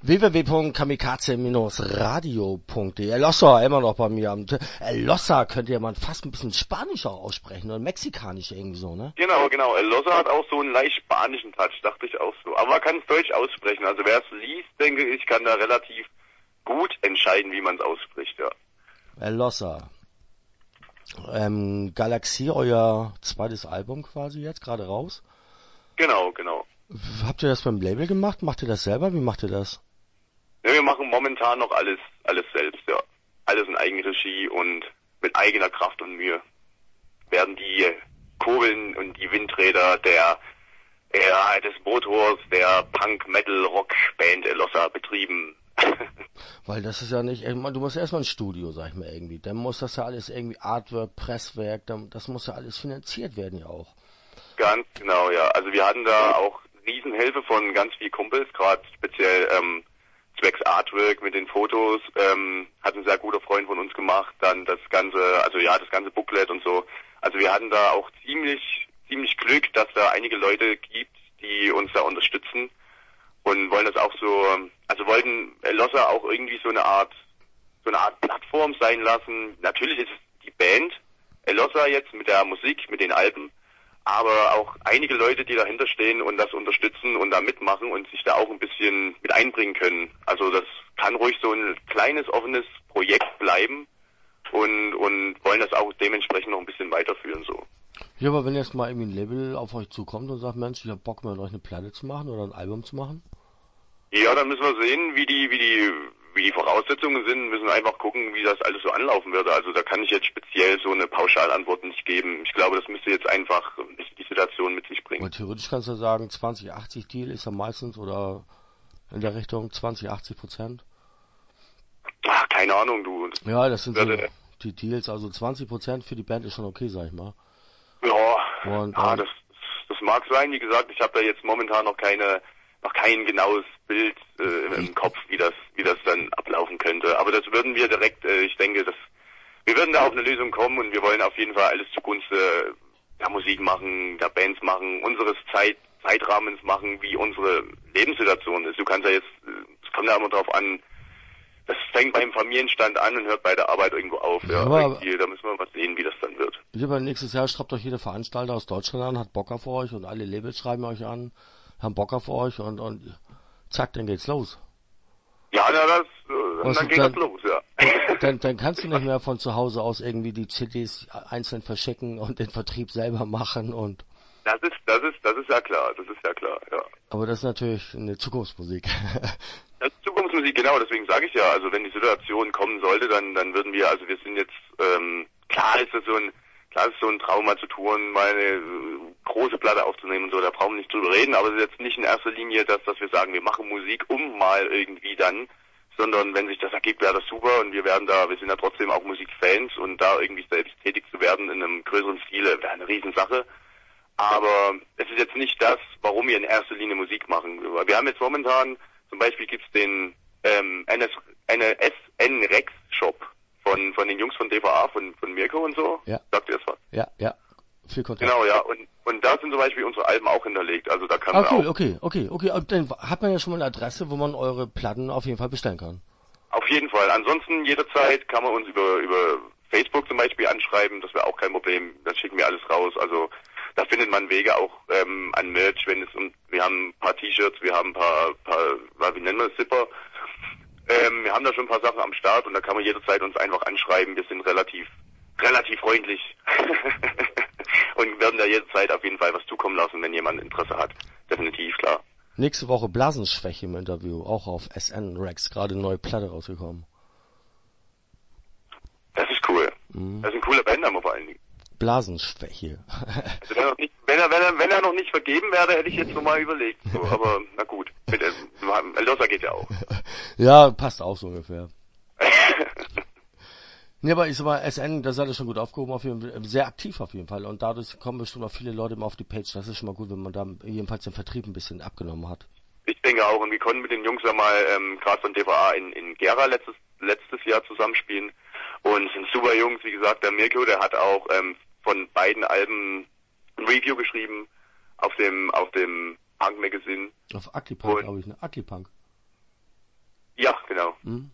www.kamikaze-radio.de. Lossa, immer noch bei mir. Lossa könnte ja man fast ein bisschen Spanisch auch aussprechen oder mexikanisch irgendwie so, ne? Genau. Lossa hat auch so einen leicht spanischen Touch, dachte ich auch so. Aber man kann es Deutsch aussprechen. Also wer es liest, denke ich, kann da relativ gut entscheiden, wie man es ausspricht, ja. Lossa. Galaxie, euer zweites Album quasi jetzt, gerade raus. Genau. Habt ihr das beim Label gemacht? Macht ihr das selber? Wie macht ihr das? Ja, wir machen momentan noch alles selbst, ja. Alles in Eigenregie und mit eigener Kraft und Mühe werden die Kurbeln und die Windräder des Motors der Punk-Metal-Rock-Band Lossa betrieben. Weil das ist ja nicht, du musst erstmal ein Studio, sag ich mal irgendwie. Dann muss das ja alles irgendwie Artwork, Presswerk, das muss ja alles finanziert werden ja auch. Ganz genau, ja. Also wir hatten da auch Riesenhilfe von ganz vielen Kumpels, gerade speziell zwecks Artwork mit den Fotos, hat ein sehr guter Freund von uns gemacht, dann das ganze Booklet und so. Also wir hatten da auch ziemlich Glück, dass da einige Leute gibt, die uns da unterstützen und wollen das auch so, also wollten Lossa auch irgendwie so eine Art Plattform sein lassen. Natürlich ist es die Band Lossa jetzt mit der Musik, mit den Alben, aber auch einige Leute, die dahinter stehen und das unterstützen und da mitmachen und sich da auch ein bisschen mit einbringen können. Also das kann ruhig so ein kleines, offenes Projekt bleiben und wollen das auch dementsprechend noch ein bisschen weiterführen so. Ja, aber wenn jetzt mal irgendwie ein Label auf euch zukommt und sagt, Mensch, ich hab Bock mit euch eine Platte zu machen oder ein Album zu machen? Ja, dann müssen wir sehen, wie die Voraussetzungen sind, müssen wir einfach gucken, wie das alles so anlaufen würde. Also da kann ich jetzt speziell so eine Pauschalantwort nicht geben. Ich glaube, das müsste jetzt einfach die Situation mit sich bringen. Aber theoretisch kannst du sagen, 20-80 Deal ist ja meistens oder in der Richtung 20-80%. Ach, keine Ahnung, du. Ja, das sind so die Deals, also 20% für die Band ist schon okay, sag ich mal. Ja, und, das mag sein. Wie gesagt, ich habe da jetzt momentan noch kein genaues Bild im Kopf, wie das dann ablaufen könnte. Aber das würden wir direkt, ich denke, wir würden da auf eine Lösung kommen und wir wollen auf jeden Fall alles zugunsten der Musik machen, der Bands machen, unseres Zeitrahmens machen, wie unsere Lebenssituation ist. Du kannst ja jetzt, es kommt ja immer drauf an, das fängt beim Familienstand an und hört bei der Arbeit irgendwo auf. Ja, da müssen wir mal sehen, wie das dann wird. Lieber nächstes Jahr schreibt euch jeder Veranstalter aus Deutschland an, hat Bock auf euch und alle Labels schreiben euch an, haben Bock auf euch und zack, dann geht's los. Ja, dann geht das los, ja. Dann kannst du nicht mehr von zu Hause aus irgendwie die CDs einzeln verschicken und den Vertrieb selber machen und... Das ist ja klar, ja. Aber das ist natürlich eine Zukunftsmusik. Das ist Zukunftsmusik, genau, deswegen sage ich ja, also wenn die Situation kommen sollte, dann würden wir, also wir sind jetzt, klar ist so ein Traum mal zu touren, mal eine große Platte aufzunehmen und so, da brauchen wir nicht drüber reden, aber es ist jetzt nicht in erster Linie dass wir sagen, wir machen Musik mal irgendwie dann, sondern wenn sich das ergibt, wäre das super und wir sind ja trotzdem auch Musikfans und da irgendwie selbst tätig zu werden in einem größeren Stile wäre eine Riesensache. Aber es ist jetzt nicht das, warum wir in erster Linie Musik machen. Wir haben jetzt momentan, zum Beispiel gibt's den NSN Rex Shop von den Jungs von DVA, von Mirko und so. Ja. Sagt ihr das was? Ja. Viel Kontakt. Genau, ja. Und da sind zum Beispiel unsere Alben auch hinterlegt. Also da kann man auch... Okay. Und dann hat man ja schon mal eine Adresse, wo man eure Platten auf jeden Fall bestellen kann. Auf jeden Fall. Ansonsten jederzeit kann man uns über Facebook zum Beispiel anschreiben. Das wäre auch kein Problem. Das schicken wir alles raus. Also da findet man Wege auch an Merch, wir haben ein paar T-Shirts, wir haben ein paar wie nennen wir es, Zipper. Wir haben da schon ein paar Sachen am Start und da kann man jederzeit uns einfach anschreiben. Wir sind relativ freundlich und werden da jederzeit auf jeden Fall was zukommen lassen, wenn jemand Interesse hat. Definitiv, klar. Nächste Woche Blasenschwäche im Interview, auch auf SN Rex, gerade eine neue Platte rausgekommen. Das ist cool. Das ist ein cooler Bandname vor allen Dingen. Blasenschwäche. Also wenn er noch nicht vergeben wäre, hätte ich jetzt nochmal überlegt. So, aber na gut, mit Lossa geht ja auch. Ja, passt auch so ungefähr. Nee, aber ich sag mal, SN, da seid ihr schon gut aufgehoben, auf jeden Fall, sehr aktiv auf jeden Fall. Und dadurch kommen bestimmt auch viele Leute immer auf die Page. Das ist schon mal gut, wenn man da jedenfalls den Vertrieb ein bisschen abgenommen hat. Ich denke auch. Und wir konnten mit den Jungs ja mal, gerade von DVA in Gera letztes Jahr zusammenspielen. Und sind super Jungs, wie gesagt, der Mirko, der hat auch von beiden Alben ein Review geschrieben auf dem Punk Magazine. Auf Akipunk, glaube ich, ne? Akipunk. Ja, genau. Hm?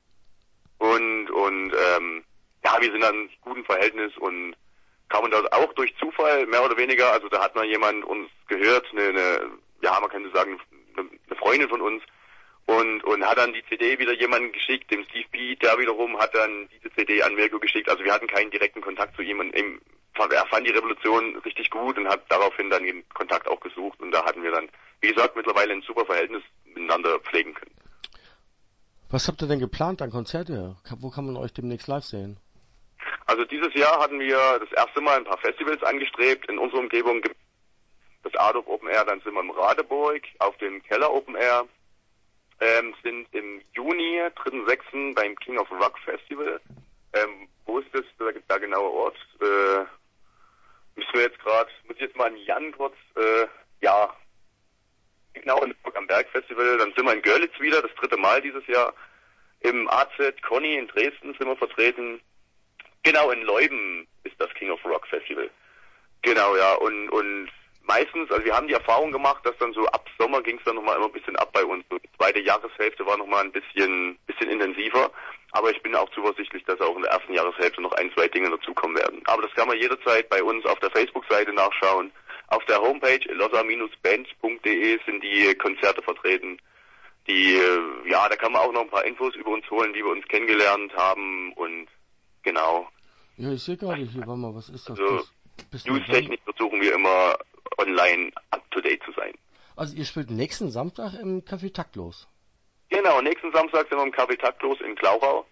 Und ja, wir sind dann in gutem Verhältnis und kamen dort auch durch Zufall, mehr oder weniger, also da hat mal jemand uns gehört, ja, man könnte sagen, eine Freundin von uns, und hat dann die CD wieder jemandem geschickt, dem Steve P., der wiederum hat dann diese CD an Mirko geschickt, also wir hatten keinen direkten Kontakt zu ihm, und er fand die Revolution richtig gut und hat daraufhin dann den Kontakt auch gesucht, und da hatten wir dann, wie gesagt, mittlerweile ein super Verhältnis miteinander pflegen können. Was habt ihr denn geplant an Konzerte? Wo kann man euch demnächst live sehen? Also dieses Jahr hatten wir das erste Mal ein paar Festivals angestrebt. In unserer Umgebung gibt es das Adolf Open Air, dann sind wir im Radeburg, auf dem Keller Open Air, sind im Juni, 3.6. beim King of Rock Festival. Wo ist das, der genaue Ort? Muss ich jetzt mal an Jan kurz, ja, genau, in am Berg Festival, dann sind wir in Görlitz wieder, das 3. Mal dieses Jahr. Im AZ Conny in Dresden sind wir vertreten. Genau, in Leuben ist das King of Rock Festival. Genau, ja, und meistens, also wir haben die Erfahrung gemacht, dass dann so ab Sommer ging es dann nochmal immer ein bisschen ab bei uns. So die zweite Jahreshälfte war nochmal ein bisschen intensiver, aber ich bin auch zuversichtlich, dass auch in der ersten Jahreshälfte noch 1, 2 Dinge dazukommen werden. Aber das kann man jederzeit bei uns auf der Facebook-Seite nachschauen. Auf der Homepage lossa-band.de sind die Konzerte vertreten. Ja, da kann man auch noch ein paar Infos über uns holen, wie wir uns kennengelernt haben, und genau. Ja, ich sehe gerade hier, warte mal, was ist das? Also, News-technisch versuchen wir immer online up-to-date zu sein. Also ihr spielt nächsten Samstag im Café Taktlos. Genau, nächsten Samstag sind wir im Café Taktlos in Glauchau.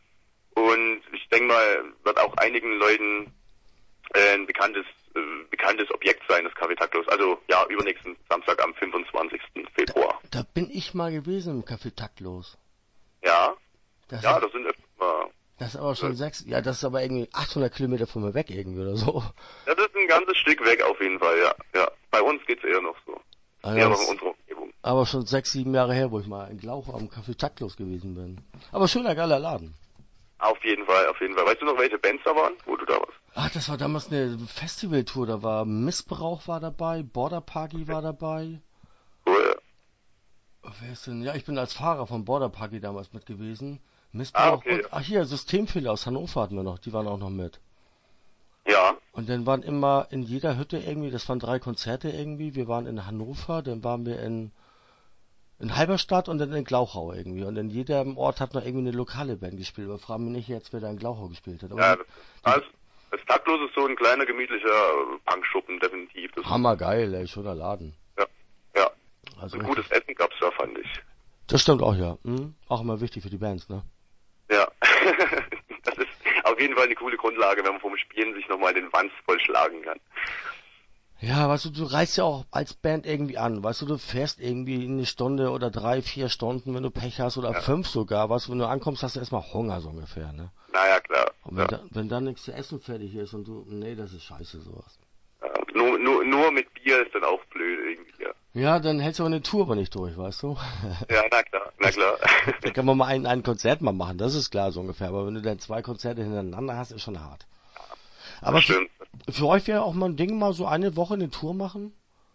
Und ich denke mal, wird auch einigen Leuten ein bekanntes Objekt sein, das Café Taktlos. Also ja, übernächsten Samstag am 25. Februar. Da bin ich mal gewesen im Café Taktlos. Ja, Das sind immer... Das ist aber schon das ist aber irgendwie 800 Kilometer von mir weg irgendwie oder so. Das ist ein ganzes Stück weg auf jeden Fall, ja. Ja. Bei uns geht's eher noch so. Also eher noch in unserer Umgebung. Aber schon 6, 7 Jahre her, wo ich mal in Glauchau am Café Taktlos gewesen bin. Aber schöner, geiler Laden. Auf jeden Fall, auf jeden Fall. Weißt du noch, welche Bands da waren, wo du da warst? Ach, das war damals eine Festivaltour, da war Missbrauch war dabei, Border Party war dabei. Cool. Wer ist denn? Ja, ich bin als Fahrer von Border Party damals mit gewesen. Missbrauch okay. Und hier, Systemfehler aus Hannover hatten wir noch, die waren auch noch mit. Ja. Und dann waren immer in jeder Hütte irgendwie, das waren 3 Konzerte irgendwie, wir waren in Hannover, dann waren wir in Halberstadt und dann in Glauchau irgendwie. Und in jedem Ort hat noch irgendwie eine lokale Band gespielt. Aber frag mich nicht jetzt, wer da in Glauchau gespielt hat. Aber ja, das Taktlos ist so ein kleiner, gemütlicher Punkschuppen, definitiv. Das hammergeil, ey, schöner Laden. Ja. Also ein gutes Essen gab's da, fand ich. Das stimmt auch, ja. Auch immer wichtig für die Bands, ne? Ja. Das ist auf jeden Fall eine coole Grundlage, wenn man vom Spielen sich nochmal den Wanst vollschlagen kann. Ja, weißt du reist ja auch als Band irgendwie an, weißt du fährst irgendwie 1 Stunde oder 3, 4 Stunden, wenn du Pech hast, oder 5 sogar, weißt du, wenn du ankommst, hast du erstmal Hunger, so ungefähr, ne? Naja, klar. Und wenn dann nichts zu essen fertig ist und du, nee, das ist scheiße, sowas. Ja, nur mit Bier ist dann auch blöd irgendwie, ja. Ja, dann hältst du aber eine Tour aber nicht durch, weißt du? Ja, na klar. Da kann man mal ein Konzert mal machen, das ist klar, so ungefähr, aber wenn du dann 2 Konzerte hintereinander hast, ist schon hart. Aber für euch wäre auch mal ein Ding, mal so eine Woche eine Tour machen?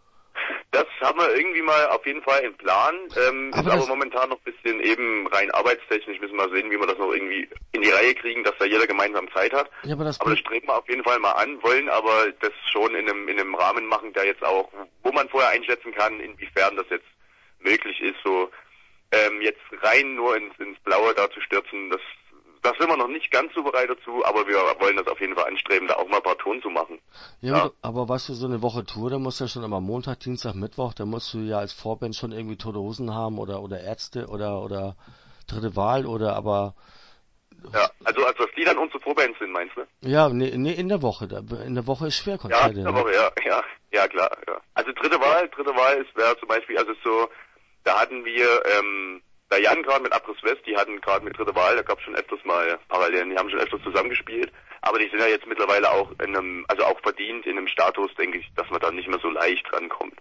Das haben wir irgendwie mal auf jeden Fall im Plan, ist aber momentan noch ein bisschen eben rein arbeitstechnisch, müssen wir sehen, wie wir das noch irgendwie in die Reihe kriegen, dass da jeder gemeinsam Zeit hat. Ja, aber das streben wir auf jeden Fall mal an, wollen aber das schon in einem Rahmen machen, der jetzt auch, wo man vorher einschätzen kann, inwiefern das jetzt möglich ist, so jetzt rein nur ins Blaue da zu stürzen, das sind wir noch nicht ganz so bereit dazu, aber wir wollen das auf jeden Fall anstreben, da auch mal ein paar Touren zu machen. Ja. Aber weißt du, so eine Woche Tour, da musst du ja schon immer Montag, Dienstag, Mittwoch, da musst du ja als Vorband schon irgendwie Tote Hosen haben oder Ärzte oder Dritte Wahl aber... Ja, also als die dann unsere Vorbands sind, meinst du? Ja, nee, in der Woche. In der Woche ist schwer Konzerte. Ja, in der Woche, ja, klar. Ja. Also Dritte Wahl wäre zum Beispiel, also so, da hatten wir, der Jan gerade mit Abriss West, die hatten gerade mit Dritte Wahl, da gab es schon öfters mal Parallelen, die haben schon öfters zusammengespielt, aber die sind ja jetzt mittlerweile auch auch verdient in einem Status, denke ich, dass man da nicht mehr so leicht rankommt.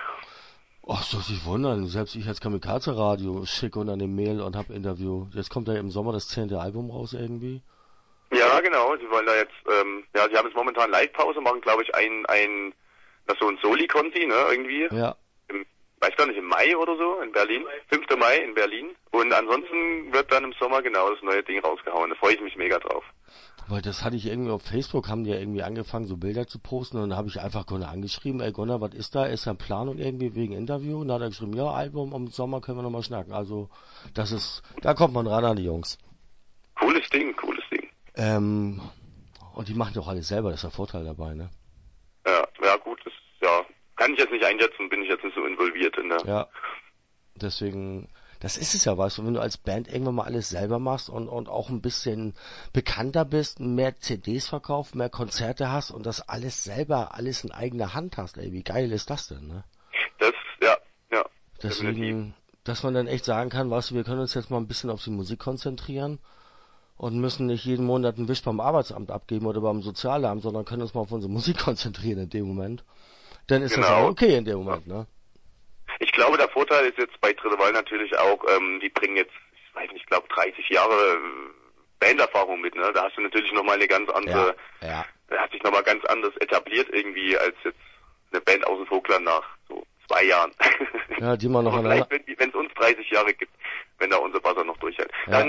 Ach, soll sich wundern, selbst ich als Kamikaze-Radio schicke unter eine Mail und hab Interview. Jetzt kommt ja im Sommer das 10. Album raus irgendwie. Ja, genau, sie wollen da jetzt, sie haben jetzt momentan Live-Pause, machen glaube ich so ein Soli-Conti, ne, irgendwie. Ja. weiß gar nicht, im Mai oder so in Berlin. 5. Mai in Berlin. Und ansonsten wird dann im Sommer genau das neue Ding rausgehauen. Da freue ich mich mega drauf. Weil das hatte ich irgendwie auf Facebook, haben die ja irgendwie angefangen, so Bilder zu posten und dann habe ich einfach Gunnar angeschrieben, ey Gunnar, was ist da? Ist da ein Plan und irgendwie wegen Interview? Und dann hat er geschrieben, ja, Album, im Sommer können wir nochmal schnacken. Also, das ist, da kommt man ran an die Jungs. Cooles Ding, cooles Ding. Und die machen doch alles selber, das ist der Vorteil dabei, ne? Ja gut, das, ja, kann ich jetzt nicht einschätzen, bin ich jetzt nicht so involviert in der... Ja, deswegen, das ist es ja, weißt du, wenn du als Band irgendwann mal alles selber machst und auch ein bisschen bekannter bist, mehr CDs verkaufst, mehr Konzerte hast und das alles selber, alles in eigener Hand hast, ey, wie geil ist das denn, ne? Das, ja. Deswegen, definitiv. dass man dann echt sagen kann, weißt du, wir können uns jetzt mal ein bisschen auf die Musik konzentrieren und müssen nicht jeden Monat einen Wisch beim Arbeitsamt abgeben oder beim Sozialamt, sondern können uns mal auf unsere Musik konzentrieren in dem Moment. Dann ist das auch okay in dem Moment, ne? Ich glaube, der Vorteil ist jetzt bei Dritte Wahl natürlich auch, die bringen jetzt, ich weiß nicht, ich glaube 30 Jahre Banderfahrung mit, ne? Da hast du natürlich nochmal eine ganz andere, Ja. da hat sich nochmal ganz anders etabliert irgendwie als jetzt eine Band aus dem Vogtland nach so 2 Jahren. Ja, die man noch aber vielleicht, wenn es uns 30 Jahre gibt, wenn da unser Wasser noch durchhält, ja.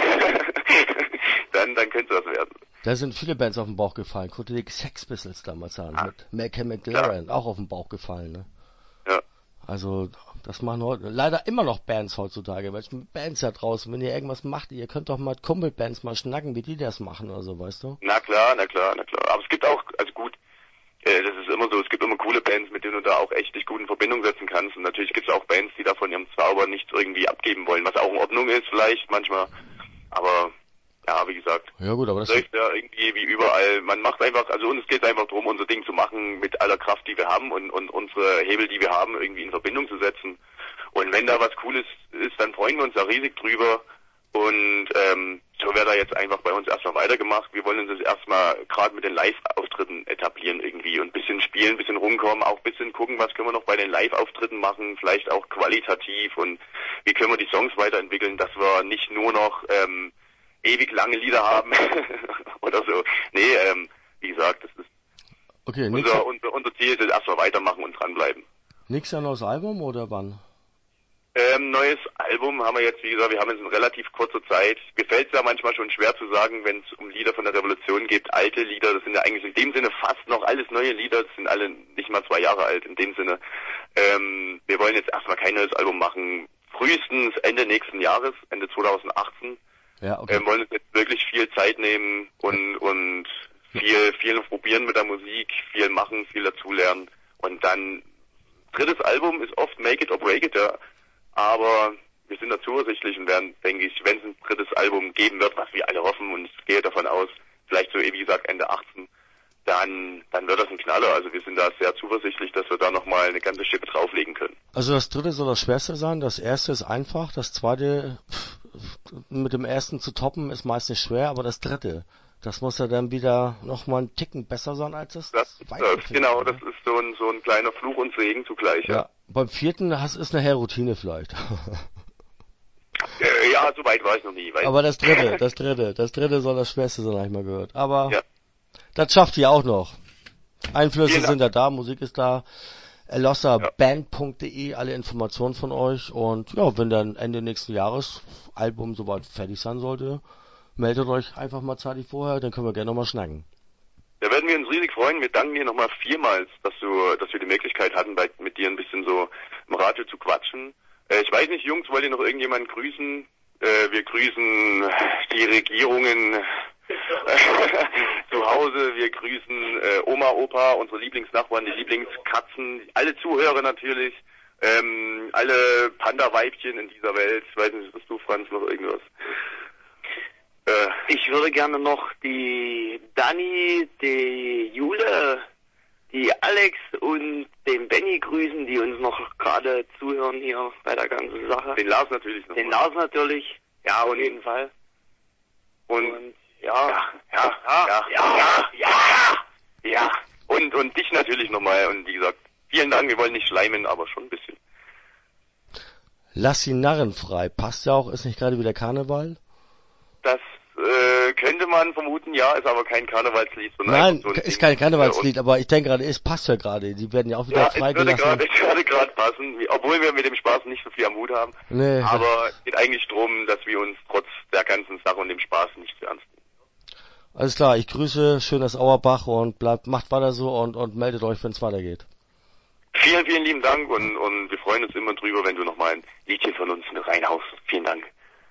dann könnte das werden. Da sind viele Bands auf den Bauch gefallen. Guck dir die Sex Pistols damals an, mit Malcolm McLaren, auch auf den Bauch gefallen, ne? Ja. Also, das machen heute leider immer noch Bands heutzutage. Welche Bands da draußen, wenn ihr irgendwas macht, ihr könnt doch mal Kumpelbands mal schnacken, wie die das machen oder so, weißt du? Na klar. Aber es gibt auch, also gut, das ist immer so, es gibt immer coole Bands, mit denen du da auch echt dich gut in Verbindung setzen kannst. Und natürlich gibt es auch Bands, die da von ihrem Zauber nichts irgendwie abgeben wollen, was auch in Ordnung ist vielleicht manchmal. Aber ja, wie gesagt, ja gut, aber das läuft ja irgendwie wie überall. Man macht einfach, also uns geht es einfach darum, unser Ding zu machen mit aller Kraft, die wir haben und unsere Hebel, die wir haben, irgendwie in Verbindung zu setzen. Und wenn da was Cooles ist, dann freuen wir uns da riesig drüber. Und so wird da jetzt einfach bei uns erstmal weitergemacht. Wir wollen uns jetzt erstmal gerade mit den Live-Auftritten etablieren irgendwie und ein bisschen spielen, ein bisschen rumkommen, auch ein bisschen gucken, was können wir noch bei den Live-Auftritten machen, vielleicht auch qualitativ und wie können wir die Songs weiterentwickeln, dass wir nicht nur noch ewig lange Lieder haben oder so. Nee, wie gesagt, das ist okay, unser Ziel ist jetzt erstmal weitermachen und dranbleiben. Nächstes Jahr neues Album oder wann? Neues Album haben wir jetzt, wie gesagt, wir haben jetzt in relativ kurzer Zeit. Mir fällt es ja manchmal schon schwer zu sagen, wenn es um Lieder von der Revolution geht, alte Lieder, das sind ja eigentlich in dem Sinne fast noch alles neue Lieder, das sind alle nicht mal 2 Jahre alt in dem Sinne. Wir wollen jetzt erstmal kein neues Album machen, frühestens Ende nächsten Jahres, Ende 2018. Ja, okay. Wollen uns jetzt wirklich viel Zeit nehmen und viel probieren mit der Musik, viel machen, viel dazulernen. Und dann, drittes Album ist oft Make It or Break It, ja. Aber wir sind da zuversichtlich und werden, denke ich, wenn es ein drittes Album geben wird, was wir alle hoffen, und ich gehe davon aus, vielleicht so wie gesagt Ende 18, dann wird das ein Knaller. Also wir sind da sehr zuversichtlich, dass wir da nochmal eine ganze Schippe drauflegen können. Also das dritte soll das Schwerste sein, das erste ist einfach, das zweite mit dem ersten zu toppen ist meistens schwer, aber das dritte, das muss ja dann wieder nochmal einen Ticken besser sein als das zweite. Genau, das ist so ein kleiner Fluch und Segen zugleich. Ja. Beim vierten ist nachher Routine vielleicht. Ja, so weit war ich noch nie. Aber das dritte soll das Schwerste sein, habe ich mal gehört. Aber das schafft ihr auch noch. Einflüsse sind ja da, Musik ist da. elossaband.de, alle Informationen von euch. Und ja, wenn dann Ende nächsten Jahres Album soweit fertig sein sollte, meldet euch einfach mal zeitig vorher, dann können wir gerne nochmal schnacken. Da werden wir uns riesig freuen. Wir danken dir nochmal vielmals, dass wir die Möglichkeit hatten, mit dir ein bisschen so im Radio zu quatschen. Ich weiß nicht, Jungs, wollt ihr noch irgendjemanden grüßen? Wir grüßen die Regierungen zu Hause. Wir grüßen Oma, Opa, unsere Lieblingsnachbarn, die Lieblingskatzen, alle Zuhörer natürlich, alle Panda-Weibchen in dieser Welt. Ich weiß nicht, was du, Franz, noch irgendwas? Ich würde gerne noch die Dani, die Jule, die Alex und den Benny grüßen, die uns noch gerade zuhören hier bei der ganzen Sache. Den Lars natürlich noch. Den Lars natürlich, ja, auf jeden Fall. Und ja. Und dich natürlich nochmal. Und wie gesagt, vielen Dank, wir wollen nicht schleimen, aber schon ein bisschen. Lass die Narren frei. Passt ja auch, ist nicht gerade wieder Karneval? Das könnte man vermuten, ja, ist aber kein Karnevalslied, sondern Nein, einfach so ein ist Ding. kein Karnevalslied, aber ich denke gerade, es passt ja gerade. Die werden ja auch wieder Ja, es würde freigelassen. gerade passen, obwohl wir mit dem Spaß nicht so viel am Hut haben. Nee, Aber es geht eigentlich darum, dass wir uns trotz der ganzen Sache und dem Spaß nicht zu ernst nehmen. alles klar, ich grüße schönes Auerbach und macht weiter so und meldet euch, wenn es weitergeht. Vielen, vielen lieben Dank und wir freuen uns immer drüber, wenn du nochmal ein Liedchen von uns mit reinhaust. Vielen Dank.